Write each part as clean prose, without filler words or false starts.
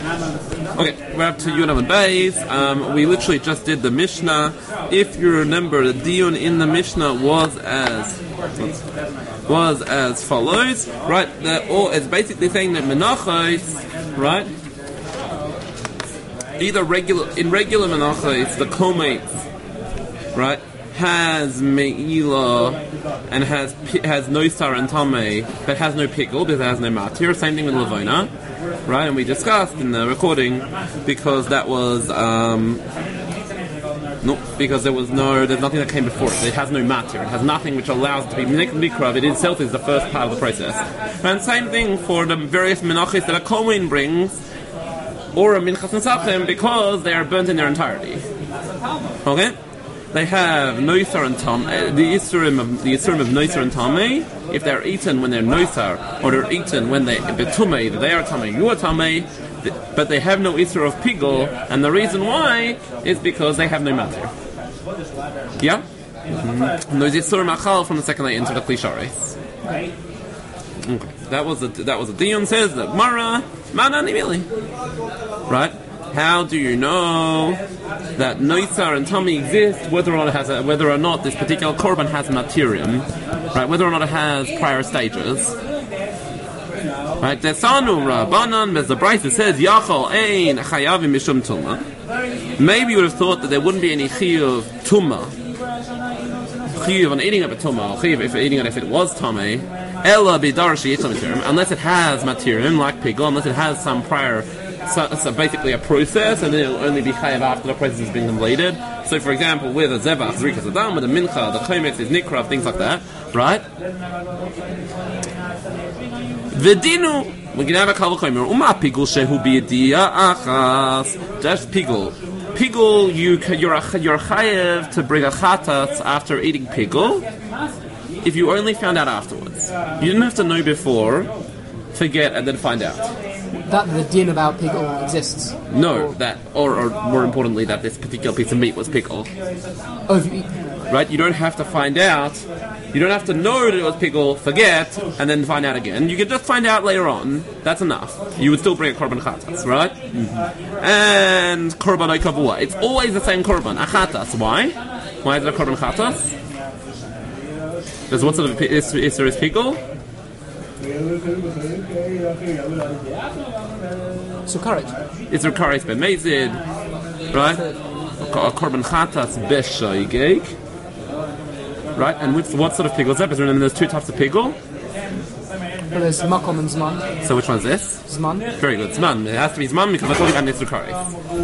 Okay, we're up to Yud and Beis. We literally just did the Mishnah. If you remember, the Diyun in the Mishnah was as follows, right? It's basically saying that Menachos, right? Either regular Menachos, the Komates, right, has Me'ilah and has Nosar and Tameh, but has no pickle because it has no matir. Same thing with Levona, right? And we discussed in the recording because that was because there's nothing that came before it. It has no matir. It has nothing which allows it to be mikrav. It itself is the first part of the process. And same thing for the various menachos that a kohen brings, or a minchas nesachim, because they are burnt in their entirety. Okay. They have noisar and tam. The isurim of noisar and tamei, if they're eaten when they're noisar, or they're eaten when they betumei, they are tamei, you are tamei, but they have no isur of pigul, and the reason why is because they have no matter. Yeah. No isurim achal from the second they enter the klisharis. Okay. That was a Dion says that Mara mana nimili. Right. How do you know that Noisar and Tummy exist, whether or not this particular korban has materium, right? Whether or not it has prior stages, right? Desanu Rabbanan, as the Brisa says, Yachol ein chayavim mishum tuma. Maybe you would have thought that there wouldn't be any chiyuv tuma, chiyuv on eating of a tuma, or chiyuv if eating it if it was tummy, ella b'darshi yitzam, unless it has materium like pigul, unless it has some prior. So basically a process, and then it'll only be chayav after the process has been completed. So, for example, with a zevach, zrikas adam, with a mincha, the chometz is nikra, things like that, right? V'dinu, we can have a kal v'chomer. Uma pigul shehu b'yediya achas. Just pigul. Pigul, you're chayav to bring a chatatz after eating pigul. If you only found out afterwards, you didn't have to know before, forget, and then find out. That the din about pickle exists. No, that, or more importantly, that this particular piece of meat was pickle. Oh, if you right? You don't have to find out. You don't have to know that it was pickle, forget, and then find out again. You can just find out later on. That's enough. You would still bring a korban chatas, right? Mm-hmm. And korban kavua. It's always the same korban. A chatas. Why? Why is it a korban chatas? Because what sort of isser is pickle? Sukarit. It's Sukarit b'mezid, right? Korban chatas b'shoigeg, right? And what sort of pickle is that? Because remember, there's two types of pickle. Well, there's makom and zman. So which one is this? Zman. Very good. Zman. It has to be zman because we're talking about Sukarit.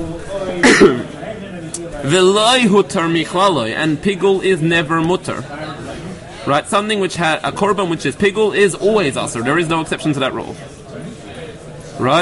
V'loi hutar michlaloy, and pickle is never mutar. Right, something which had a korban which is pigul is always asur. There is no exception to that rule. Right?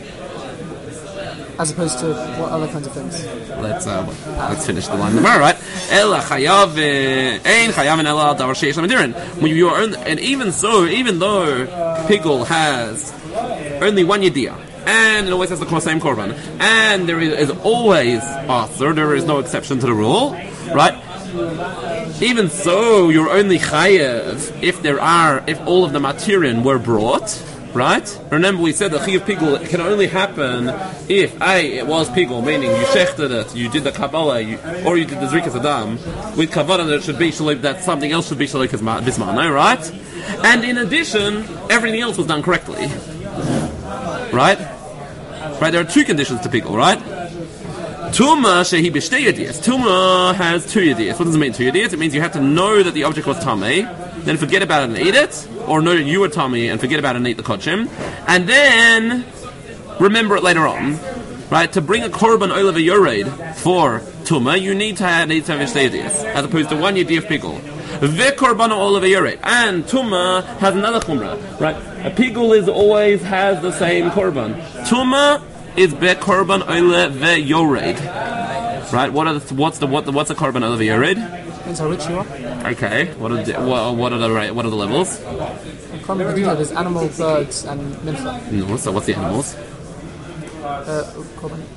As opposed to what other kinds of things? Let's finish the line. All right. Ela chayav ein chayavin ela davar sheish lamadirin. When you are, and even though pigul has only one yediyah, and it always has the same korban, and there is always asur. There is no exception to the rule. Right? Even so, you're only chayev if all of the material were brought, right? Remember, we said the chayev pigul can only happen if it was pigul, meaning you shechted it, you did the kabbalah, or you did the zrikas adam with kavanah that should be shalik, that something else should be shalik bismano, right? And in addition, everything else was done correctly, right? Right? There are two conditions to pigul, right? Tuma shehi b'shtei yediyas. Tuma has two yediyas. What does it mean, two yediyas? It means you have to know that the object was tamei, then forget about it and eat it, or know that you were tamei and forget about it and eat the kodshim, and then remember it later on. Right? To bring a korban olav yored for tuma, you need to have b'shtei yediyas, as opposed to one yediyah of pigul. V'korban olav yored, and tuma has another chumrah. Right? A pigul always has the same korban. Tuma is be korban oile ve yored, right? What's the korban oile ve yored? Depends how rich you are. Okay. What are the levels? I can't remember the detail. There's animal, birds, and mincha. No. So what's the animals? Korban.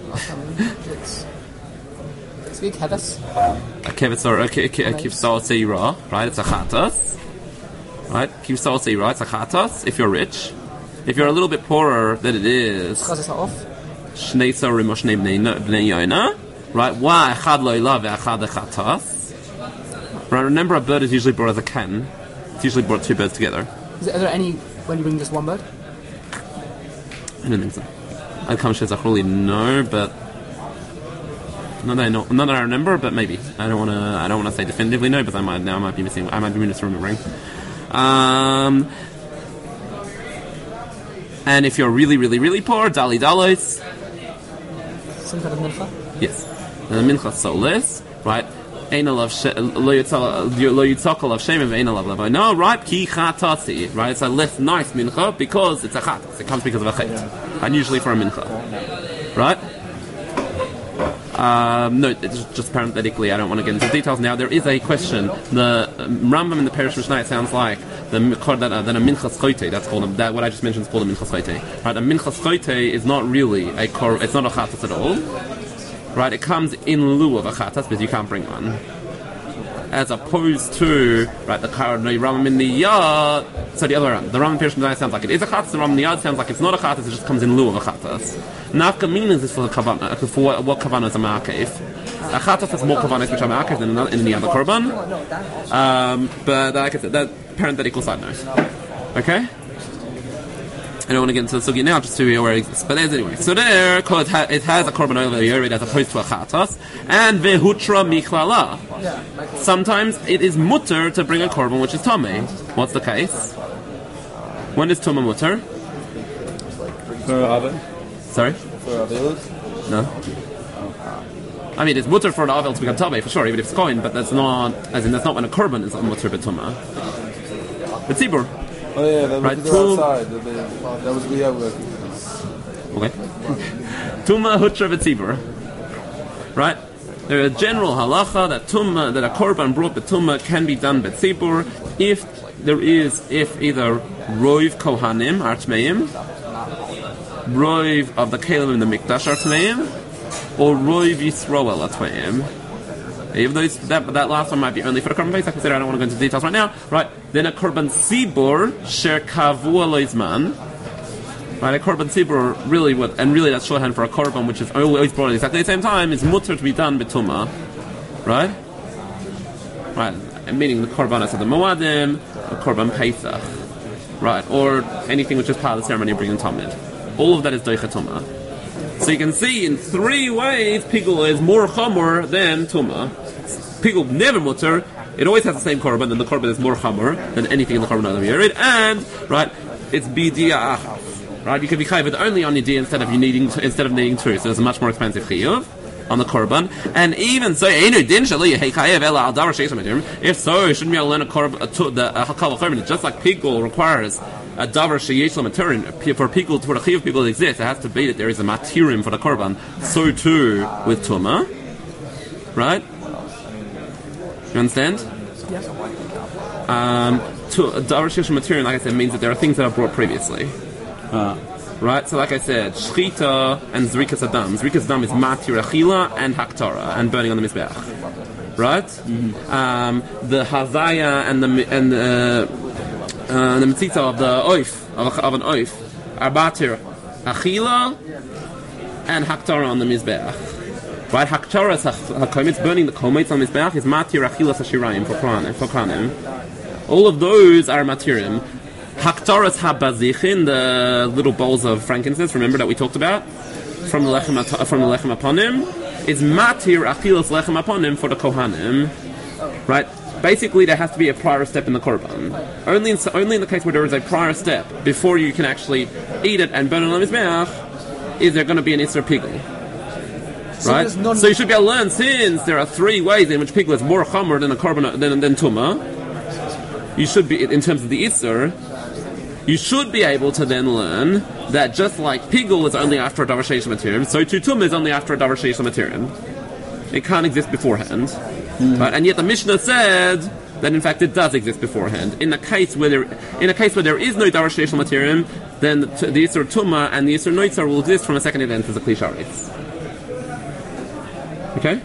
It's big keves. A keves or a kivsal seira, right? It's a chatas, right? Kivsal seira, it's a chatas. If you're rich, if you're a little bit poorer than it is. Chazas off. Shnei Sorim or Shnei Bnei Yonah. Right? Why? Echad lo ilav ve'echad echatas. Right? Remember, a bird is usually brought as a ken. It's usually brought two birds together. Are there any when you bring just one bird? I don't think so. I'd come to Zachruli, no, but not that I remember, but maybe. I don't want to say definitively no, because I might be misremembering. And if you're really, really, really poor, Dali Dalos. Some kind of mincha? Yes. The mincha solis, right? Lo yitzakal of shem and alav lavo. No, right? Ki chatasi, right? It's a less nice mincha because it's a chatas. It comes because of a chet, and usually for a mincha, right? No, it's just parenthetically. I don't want to get into details now. There is a question. The Rambam in the Perish Mishnah, it sounds like that a minchas chote. That's called that. What I just mentioned is called a minchas chote. Right? A minchas chote is not really it's not a chatas at all. Right? It comes in lieu of a chatas, but you can't bring one. As opposed to the Rambam in the Yad. So the other way around. The Rambam in Perish Mishnah sounds like it is a chatas. The Rambam in the Yad sounds like it's not a chatas. It just comes in lieu of a chatas. Nafka means is for the kavanah, for what kavanah is a ma'akev. A chatas has more kavanas which are ma'akev than in any other korban. But like I said, that parenthetical side note. Okay? I don't want to get into the sugi now, just to be aware it exists. But anyway, so there, because it has a korban oil yored as opposed to a chatas, and vehutra michlala. Sometimes it is mutter to bring a korban which is tamei. What's the case? When is tumah mutter? Sorry? For Avelis? No. I mean, it's mutter for the Avel to become Tameh, for sure, even if it's coin, but that's not when a korban is a mutter b'tumah. But Tzibur. Oh yeah, that was right, outside. That was we have okay. Tumah hutra v'tzibur. Right? There's a general halacha that a korban brought b'tumah can be done b'tzibur if either roiv kohanim are tmeim, roiv of the kelim in the mikdash are tmeim, or roiv yisroel are tmeim. Even though that last one might be only for the korban base, like I said, I don't want to go into details right now. Right? Then a korban sibur sher kavua loizman. Right? A korban sibur really that's shorthand for a korban which is always brought at exactly the same time is mutter to be done b'tumah. Right? Right? And meaning the korbanos of the moadim, a korban pesach. Right? Or anything which is part of the ceremony of bringing tamid. All of that is doicha tumah. So you can see in three ways pigul is more chamor than tumah. Pigul never mutter. It always has the same korban, and the korban is more chamor than anything in the korban of Yerid. And right, it's bidia achas. Right, you can be chayav only on your instead of needing two. So it's a much more expensive chiyuv on the korban. And even so, if so, shouldn't we learn a korban? The hakal korban, just like pigul requires a davar sheyesh l'matirim for people for the chiyuv people to exist, it has to be that there is a matirim for the korban. So too with tumah, right? You understand? Yes. Davar sheyesh l'matirim, like I said, means that there are things that are brought previously. Right? So like I said, shchita and zrikas adam. Zrikas adam is matir achila and haktara and burning on the mizbeach. Right? Mm-hmm. The hazaya and the mitzitza of the oif of an oif are matir achila and haktara on the mizbeach. Right? Haktara is hakomitz, burning the komitz on the mizbeach is matir achila sashirayim for kranim. All of those are matirim. Haktaras habazichin, the little bowls of frankincense, remember that we talked about from the lechem aponim, is matir achilas lechem aponim for the kohanim, right? Basically, there has to be a prior step in the korban. Only in the case where there is a prior step before you can actually eat it and burn it on the mizbeach, is there going to be an isser pigul, right? So you should be able to learn, since there are three ways in which pigul is more chomer than a korban than tumah. You should be, in terms of the isser. You should be able to then learn that just like pigul is only after a davar sheish l'matirim, so too tumah is only after a davar sheish l'matirim. It can't exist beforehand. Right? And yet the Mishnah said that in fact it does exist beforehand. In a case where there is no davar sheish l'matirim, then the isur tumah and the isur noitzer will exist from a second event as a kli sharetz. Okay?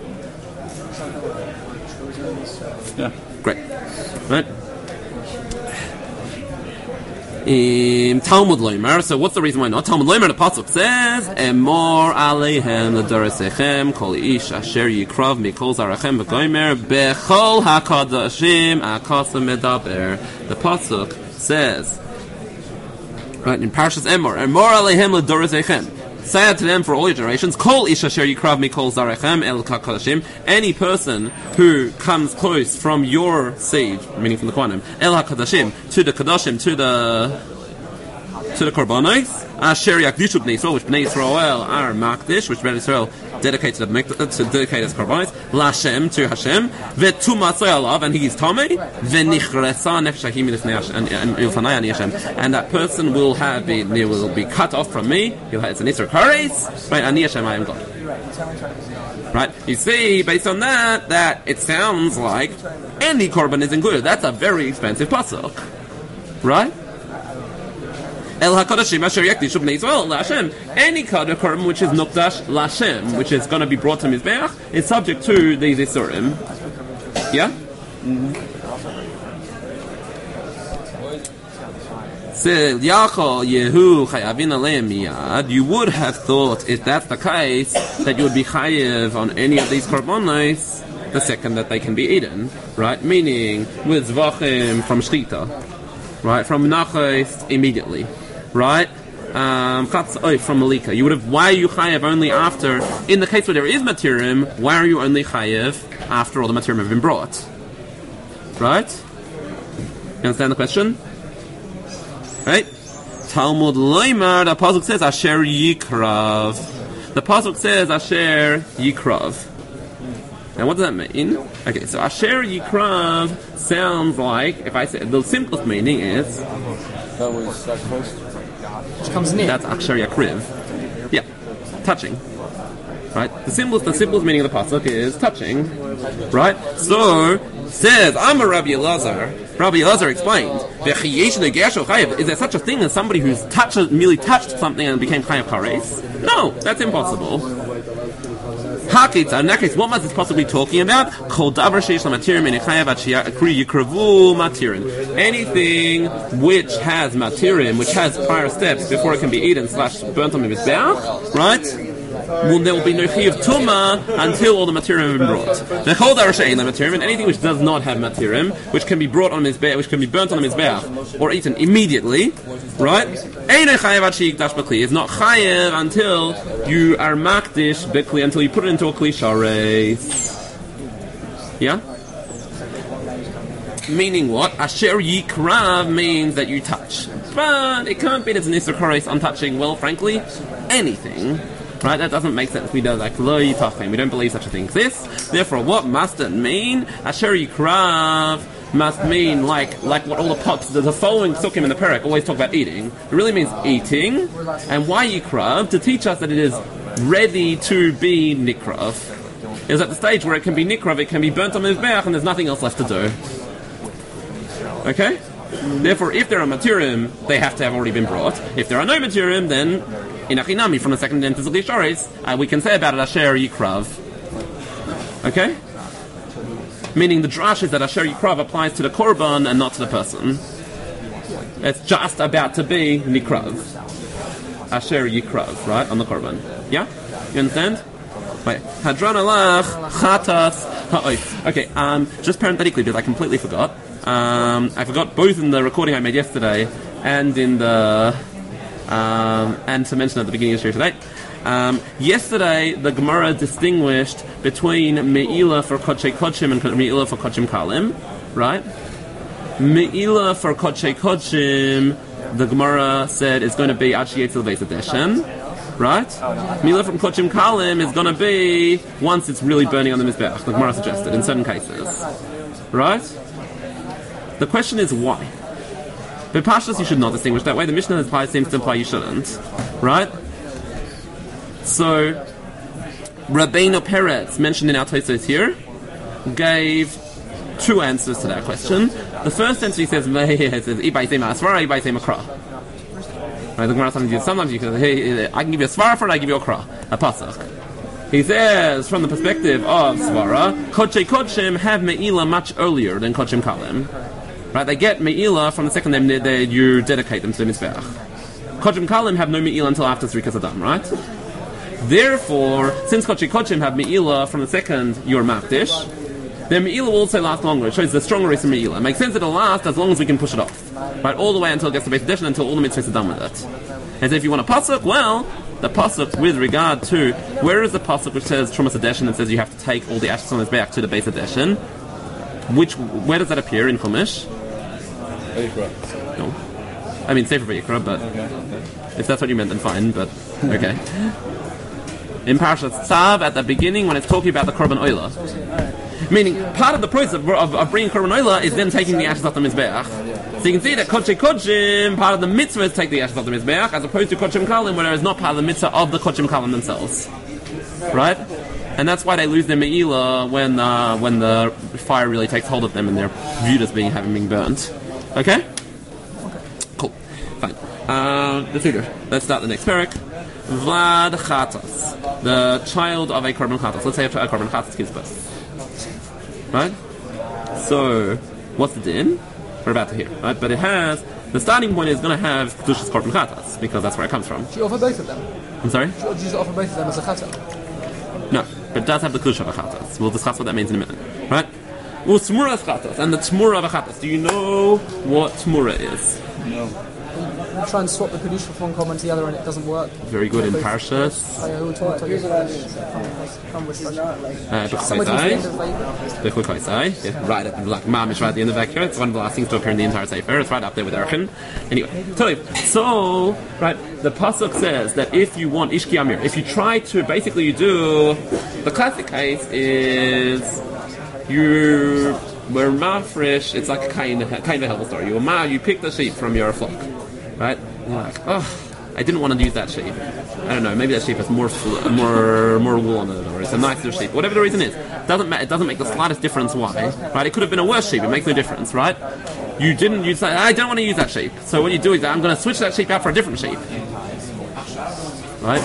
Yeah. Great. Right? Talmud Loimer. So what's the reason why not? Talmud Loimer, the pasuk says, "Emor aleihem l'doresechem kol ish asher yikrav mikol zarachem v'gomer bechol hakadashim akasa medaber." The pasuk says, right in Parshas Emor aleihem l'doresechem. Say out to them for all your generations, Kol ish asher yikrav mikol zarechem el hakadashim. Any person who comes close from your seed, meaning from the Kohanim, el hakadashim, to the kadashim, to the korbanos, asher yakdishu bnei Yisrael, which bnei Yisrael are makdish, which bnei Yisrael dedicate to dedicate as korbanos, Lashem, to Hashem, vetumatzoi alav, and he is tamei, venichresa nefesh hahim milifnei ilfanai ani Hashem, and that person will be cut off from me. It's an Isser Kares, right? Ani Hashem, I am God. Right? You see, based on that it sounds like any korban is included. That's a very expensive pasuk, right? El HaKodashim Asher Yakdishu Bnei Yisrael LaHashem. Any korban which is Nukdash LaHashem, which is going to be brought to Mizbeach, is subject to these Isurim. Yeah? You would have thought, if that's the case, that you would be chayev on any of these korbanos the second that they can be eaten, right? Meaning with zvachim from shchita, right? From menachos immediately, right? From malika. You would have. Why are you chayev only after? In the case where there is matirim, why are you only chayev after all the matirim have been brought? Right? You understand the question? Right? Talmud Loimar, the pasuk says Asher Yikrav. The pasuk says Asher Yikrav. Now what does that mean? Okay, so Asher Yikrav sounds like, if I say, the simplest meaning is That was sacrificed. Which comes near. that's Asher Yakriv. Yeah, touching. Right? The simplest meaning of the pasuk is touching. Right? So says, I'm a Rabbi Elazar. Rabbi Elazar explained, is there such a thing as somebody who's merely touched something and became chayav kares? No, that's impossible. In that case, what must this possibly be talking about? Anything which has matirim, which has prior steps before it can be eaten / burnt on the mizbeach, right? Well, there will be no chiyuv tuma until all the matirim have been brought. And anything which does not have matirim, which can be brought on mizbeach, which can be burnt on the mizbeach or eaten immediately, right? It's not chayev until you are makdish bikli, until you put it into a kli shares. Yeah. Meaning what? Asher yikrav means that you touch, but it can't be that it's an isur kares on touching. Well, frankly, anything. Right, that doesn't make sense. We don't lo yitachem. We don't believe such a thing exists. Therefore, what must it mean? Asher yikrav must mean like what all the pots, the following psukim in the parak always talk about eating. It really means eating. And why yikrav? To teach us that it is ready to be nikrav. It is at the stage where it can be nikrav, it can be burnt on the mizbeach, and there's nothing else left to do. Okay? Therefore, if there are matirim, they have to have already been brought. If there are no matirim, then in Achinami, from the second end to Zli Sharis, we can say about it Asher Yikrav. Okay? Meaning the drash is that Asher Yikrav applies to the korban and not to the person. It's just about to be Nikrav. Asher Yikrav, right? On the korban. Yeah? You understand? Wait. Hadran alach chatas ha'oif. Okay, just parenthetically, because I completely forgot. I forgot both in the recording I made yesterday and in the and to mention at the beginning of the show today. Yesterday, the Gemara distinguished between Me'ila for Kodshe Kodshim and Me'ila for Kodshim Kalim, right? Me'ila for Kodshe Kodshim, the Gemara said is going to be Achi Yetzel Beis Adeshem, right? Me'ila from Kodshim Kalim is going to be once it's really burning on the Mizbeach, the Gemara suggested, in certain cases, right? The question is why? But Pashtus, you should not distinguish that way. The Mishnah seems to imply you shouldn't. Right? So, Rabbeinu Peretz, mentioned in our Tosfos here, gave two answers to that question. The first answer he says, Ibai Sema Asvara, Ibai Sema Kra. Right, the Gemara sometimes you can say, hey, I can give you a Svara for it, I give you a Kra, a Pasach. He says, from the perspective of Svara, Kodshe Kodshim have Me'ila much earlier than Kodshim Kalim. Right? They get me'ilah from the second you dedicate them to the Mizbeach. Kochim Kalim have no me'ilah until after Zrikas Adam, right? Therefore, since Kochi Kochim have me'ilah from the second you're Makdish, their me'ilah will also last longer. It shows the stronger is of me'ilah. It makes sense that it'll last as long as we can push it off. Right? All the way until it gets to Beis Hadeshin, until all the mitzvahs are done with it. And so if you want a pasuk, well, the pasuk with regard to, where is the pasuk which says Trumas Hadeshin and says you have to take all the ashes on his back to the Beis Hadeshin? Where does that appear in Chumash? Vayikra. No. I mean, Sefer Vayikra, but if that's what you meant, then fine, but okay. In Parashat Tzav, at the beginning, when it's talking about the Korban Oila. Meaning, part of the process of bringing Korban Oila is then taking the ashes off the Mizbeach. So you can see that Kodesh Kodshim, part of the mitzvah is take the ashes off the Mizbeach, as opposed to Kodshim Kalim, where it is not part of the mitzvah of the Kodshim Kalim themselves. Right? And that's why they lose their Me'ilah when the fire really takes hold of them and they're viewed as having been burnt. Okay? Cool. Fine. The Tudor. Let's start the next parak. Vlad Chatas. The child of a Korban Chatas. Let's say a Korban Chatas gives birth. Right? So, what's the din? We're about to hear. Right? But it has, the starting point is going to have Kedushas Korban Chatas, because that's where it comes from. Do you offer both of them? I'm sorry? Do you just offer both of them as a chata? No, but it does have the Kedusha of a Chatas. We'll discuss what that means in a minute. Right? Tmuras Chatas, and the Tmura of a Chatas. Do you know what Tmura is? No. You try and swap the Kedusha from one common to the other and it doesn't work. Very good in Parshas. Right at the Mamish, right at the end of Vekir. It's one of the last things to appear in the entire Sefer. It's right up there with Erchin. Anyway, so, right, the Pasuk says that if you want Ishki Amir, if you try to, basically you do, the classic case is, we're mafresh, it's like a kind of helpful story. You pick the sheep from your flock. Right? And you're like, oh, I didn't want to use that sheep. I don't know, maybe that sheep has more wool on it, or it's a nicer sheep. Whatever the reason is, it doesn't make the slightest difference why. Right? It could have been a worse sheep, it makes no difference, right? You didn't use that, I don't want to use that sheep. So what you do is, I'm going to switch that sheep out for a different sheep. Right?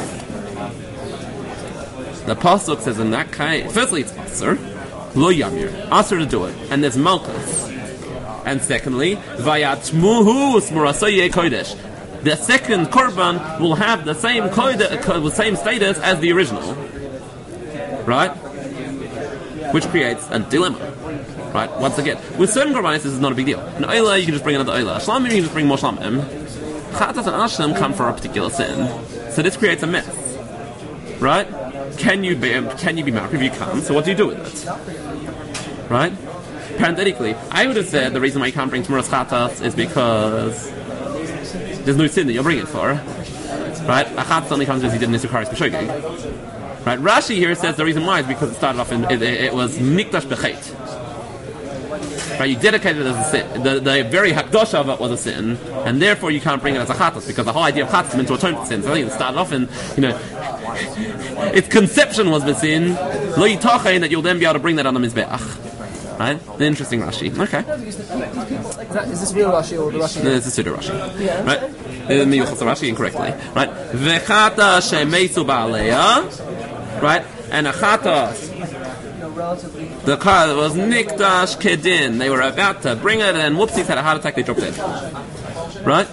The Pasuk says in that case, firstly it's Asr, Lo Yamir, Asr to do it, and there's Malchus. And secondly, Vayatmuhu Smurasoye Kodesh. The second Korban will have the same same status as the original. Right? Which creates a dilemma. Right? Once again, with certain Korbanis this is not a big deal. In Oila you can just bring another Oila. Shlamim you can just bring more Shlamim. Chatas and Ashlam come for a particular sin. So this creates a mess. Right? Can you be marked if you can't? So what do you do with it? Right? Parenthetically, I would have said the reason why you can't bring Tmuras Chatas is because there's no sin that you're bringing for. Right? A Chatas only comes as he did in Nisukaris B'Shogeg. Right? Rashi here says the reason why is because it started off it was Mikdash B'Chet. Right? You dedicated it as a sin. The very Hakdosh of it was a sin, and therefore you can't bring it as a Chatas, because the whole idea of Chatas is meant to atone for sin. So I think it started off in, its conception was the sin, Lo Yitachein, that you'll then be able to bring that on the Mizbeach. Right? The interesting Rashi. Okay. Is this real Rashi or the Rashi? No, it's a pseudo Rashi. Right? Miyuchas Rashi incorrectly. Right? Vechata shemeitzu ba'aleya. Right? And a chata, the car that was nikdash kedin. They were about to bring it, and whoopsies, had a heart attack. They dropped dead. Right?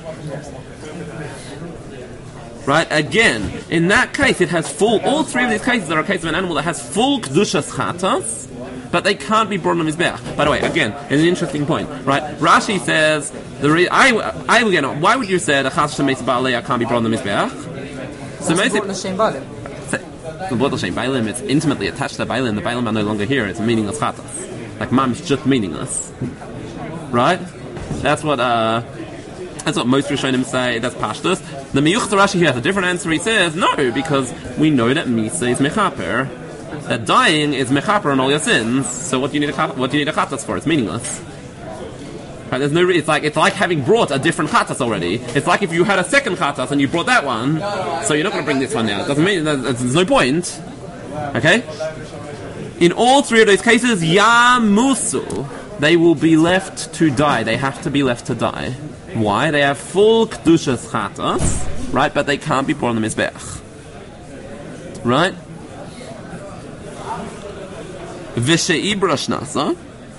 Right? Again, in that case, it has full. All three of these cases are a case of an animal that has full kedushas chatas. But they can't be brought on the Mizbeach. By the way, again, it's an interesting point, right? Rashi says, why would you say the Chas Shemeitz Ba'aleya can't be brought on the Mizbeach? So the Bottle Shem Bailim, it's intimately attached to the Bailim. The Bailim are no longer here. It's a meaningless Chatas. Like Mam is just meaningless. Right? That's what most Rishonim say. That's Pashtus. The Miyuch Rashi here has a different answer. He says, no, because we know that Misa is Mechaper. That dying is mechaper on all your sins. So what do you need a chatas for? It's meaningless. Right? There's no. It's like having brought a different chatas already. It's like if you had a second chatas and you brought that one, so you're not going to bring this one now. It doesn't mean there's no point. Okay. In all three of those cases, yamusu, they will be left to die. They have to be left to die. Why? They have full kedushas chatas, right? But they can't be brought on the mizbeach. Right? V'she'ibra shnasa,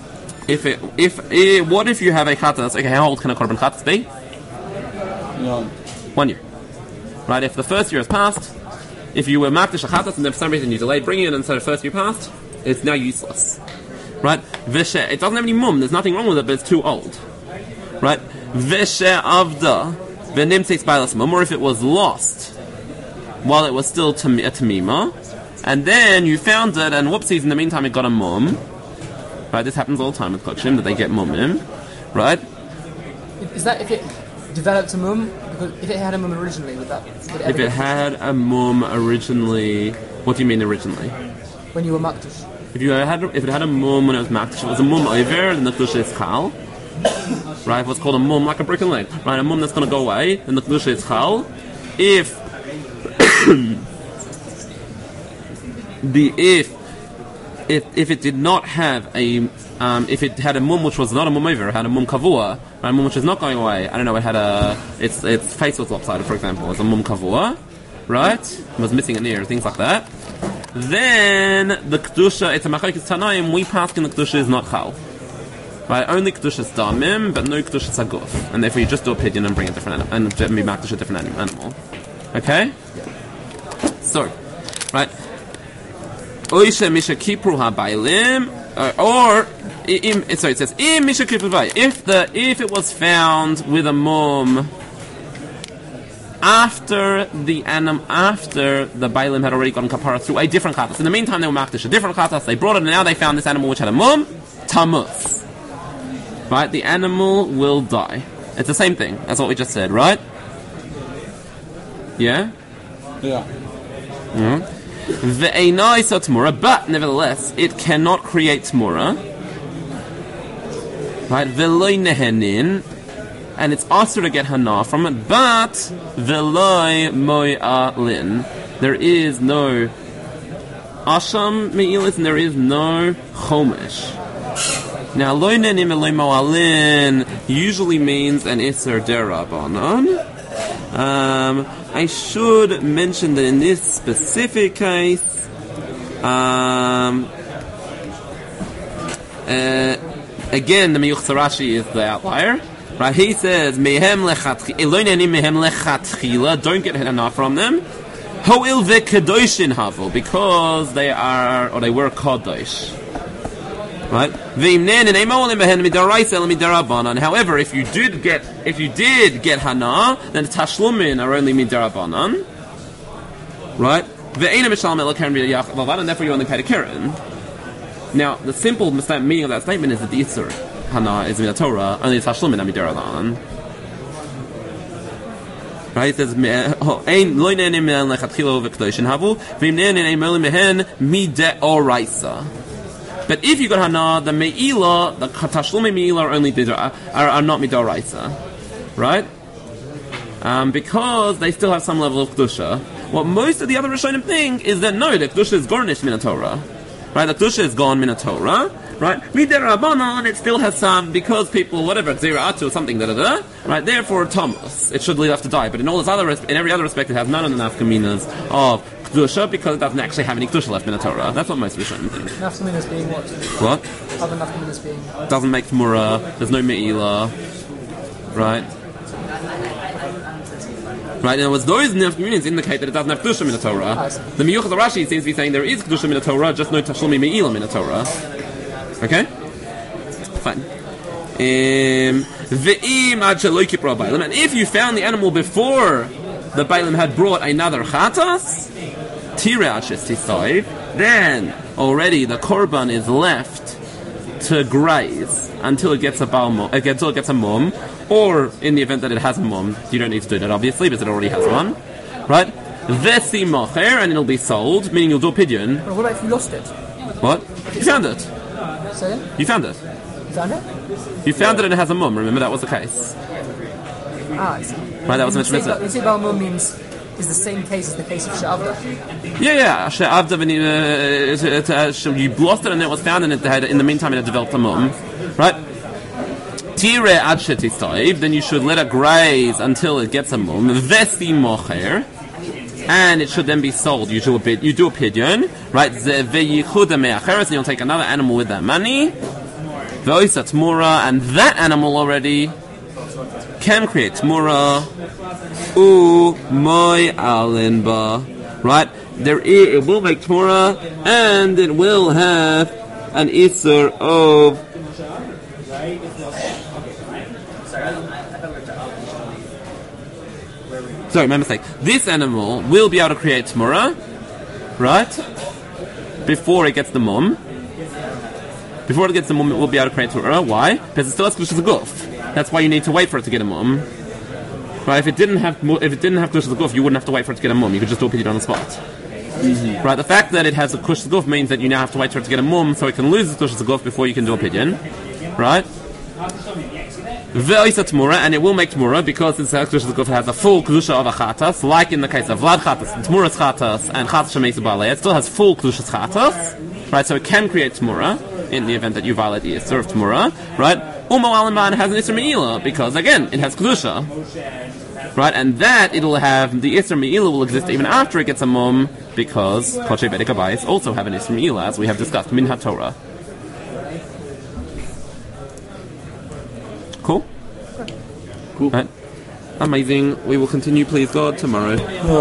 What if you have a chatas? Okay, how old can a korban chatas be? No. 1 year. Right? If the first year has passed, if you were makdish a chatas and then for some reason you delayed bringing it instead of first year passed, it's now useless. Right? Vishe, it doesn't have any mum. There's nothing wrong with it, but it's too old. Right? Vishe avda v'nimtzeis bailas mum, or if it was lost while it was still a tamima, and then you found it, and whoopsies, in the meantime it got a mum. Right? This happens all the time with kodshim, that they get mumim. Right? Is that if it developed a mum? Because if it had a mum originally, would if it had a mum originally, what do you mean originally? When you were makdish. If it had a mum when it was makdish, it was a mum over, then the kedusha is chal. Right? What's called a mum, like a broken leg. Right? A mum that's going to go away, then the kedusha is chal. If if it did not have a if it had a mum which was not a mum over, it had a mum kavua, a mum which is not going away. I don't know. It had its face was lopsided, for example. It was a mum kavua, right? It was missing an ear, things like that. Then the kedusha, it's a machlokes tanaim. We pass in the kedusha is not chal, right? Only kedusha is damim, but no kedusha is aguf, and therefore you just do a pidyon and bring a different animal, and be makdish a different animal. Okay? So, right? Oisha misha kipru habaylim, it says im misha kipru habaylim. If it was found with a mum after the bailim had already gotten kapara through a different chatas. In the meantime, they were makdish a different chatas. They brought it, and now they found this animal which had a mum, tamus. Right? The animal will die. It's the same thing. That's what we just said, right? Yeah. Yeah. Ve'enai sa tmura, but nevertheless, it cannot create tmura. Right? Ve'loi nehenin, and it's also to get hana from it, but ve'loi mo'alin. There is no asham me'ilis, and there is no chomesh. Now, loi nehenin ve'loi mo'alin usually means an iser derabanan. I should mention that in this specific case, again, the Miyuch Sarashi is the outlier. Right? He says, "Mehem lechatchila, don't get hana from them. Ho'il ve'kedoshin havu, because they were kadosh." Right? However, if you did get hana, then tashlumin are only midarabanan. Right? And therefore you only pay the keren. Now, the simple meaning of that statement is that the Isser hana is min Torah, only tashlumin are midarabanan. Right? It says, "Ein lo ne'enim lechatchila v'kedoshin havu, v'im ne'enim mehen mideoraisa." But if you got hana, the me'ila, the tashlumi me'ila are only are not midoraisa, right? Because they still have some level of kedusha. What most of the other Rishonim think is that no, the kedusha is garnished min Torah, right? The kedusha is gone min Torah, right? Midirabanan, it still has some, because people whatever zira'atu or something right? Therefore, Thomas, it should lead us to die. But in every other respect, it has none of the nafkaminas of kedusha, because it doesn't actually have any kedusha left in the Torah. That's what most Rishonim think. Nafkaminas being what? What? Other nafkaminas being? Doesn't make tmura. There's no me'ila. Right? Right? In other words, those nafkaminas indicate that it doesn't have kedusha in the Torah. The Miyuch Rashi seems to be saying there is kedusha in the Torah, just no tashlumi me'ila in the Torah. Okay? Fine. And if you found the animal before the Bailim had brought another chatas, then already the korban is left to graze until it gets a mum, or in the event that it has a mum, you don't need to do that obviously, because it already has one, right? Vesi mocher, and it'll be sold, meaning you'll do a pidyon. But what if you lost it? What? You found it. Say it? You found it. You found it? You found it and it has a mum. Remember that was the case. I see. Right, that was mentioned. You say Balmum means is the same case as the case of She'avda. Yeah. She'avda, you lost it and it was found, and it had, in the meantime it had developed a mum. Right? Tire ad shetisaiv, then you should let it graze until it gets a mum. Vesi mocher, and it should then be sold. You do a pidyon, right? Ve'yichuda me'acheres, and you'll take another animal with that money. V'oisa Tmura, and that animal already can create Tmura. U'moy alinba. Right? It will make Tmura, and it will have an Isur of... Sorry, my mistake. This animal will be able to create Tmura, right? Before it gets the mum. Before it gets the mum, it will be able to create Tmura. Why? Because it still has Klushas Guf. That's why you need to wait for it to get a mum. Right? If it didn't have Klushas Guf, you wouldn't have to wait for it to get a mum. You could just do a pidyon on the spot. Mm-hmm. Right? The fact that it has a Klushas Guf means that you now have to wait for it to get a mum, so it can lose its Klushas Guf before you can do a pidyon. Right? Ve'isa Tmura, and it will make Tmura because its Klushas Guf has a full Klusha of a Chatas, like in the case of Vlad Chatas, Tmura's Chatas, and Chatas Shemeis Balei. It still has full Klushas Chatas. Right? So it can create Tmura in the event that you violate the Isur of Tmura. Right? Umo Alimban has an Isur Me'ila because, again, it has Klusha. Right? And that it'll have, the Isur Me'ila will exist even after it gets a mum because Kochei Bedek Abayis also have an Isur Me'ila, as we have discussed, Min HaTorah. Cool? Cool. Right. Amazing. We will continue, please God, tomorrow.